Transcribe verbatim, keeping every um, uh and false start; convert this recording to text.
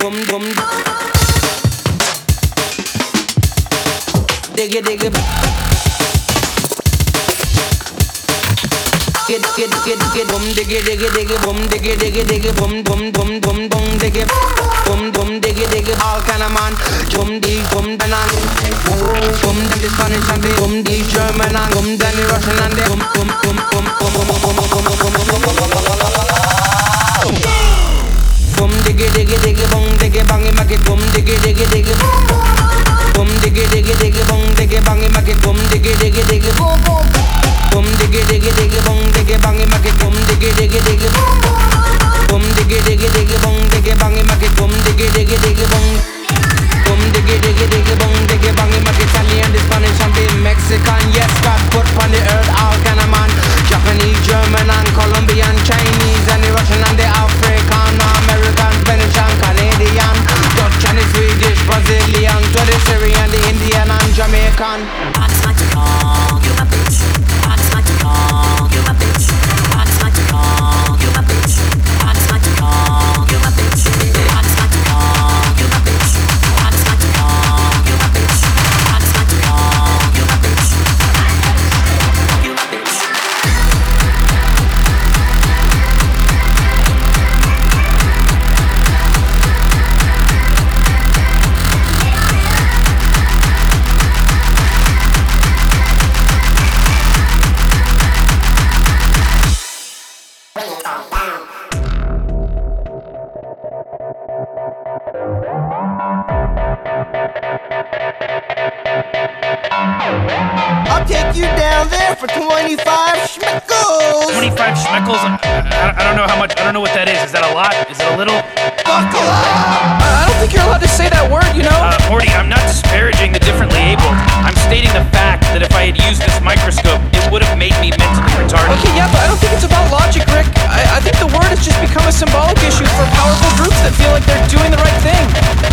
boom boom. Dig it, dig it. Get get get get boom dig it dig it dig it boom dig it dig it dig it boom boom boom boom boom dig it boom boom dig it dig it all kind of man boom di boom danan boom di Spanish and the boom di German and boom then the Russian and the boom boom boom boom boom boom boom boom boom boom dig it dig it dig it boom dig it bang it make it boom dig it dig it dig it boom dig it dig it dig it boom dig it bang it make it boom dig it dig it dig it boom boom boom diggy diggy diggy bong diggy bangy make it boom diggy diggy diggy boom diggy diggy diggy bong diggy bangy make it boom diggy diggy diggy bong boom diggy diggy diggy bong diggy bangy make it Italian, the Spanish and the Mexican. Yes, God put on the earth all kind of man. Japanese, German and Colombian, Chinese and the Russian and the African, American, Venetian, Canadian, Dutch and the Swedish, Brazilian, to the Syrian, the Indian and Jamaican. I just like to call you my bitch. I just like to call you my bitch. I just like to call you my bitch. I just like to call you my bitch. I just like to call you my bitch. I just like to call you my bitch. I just like to call you my bitch. You my bitch. I'll take you down there for twenty-five schmeckles. twenty-five schmeckles? I, I, I don't know how much, I don't know what that is. Is that a lot? Is it a little? Buckle up! I don't think you're allowed to say that word, you know? Uh, Morty, I'm not disparaging the differently abled. I'm stating the fact that if I had used this microscope, it would have made me mentally retarded. Okay, yeah, but I don't think it's about logic, Rick. I, I think the word has just become a symbolic issue for powerful groups that feel like they're doing the right thing.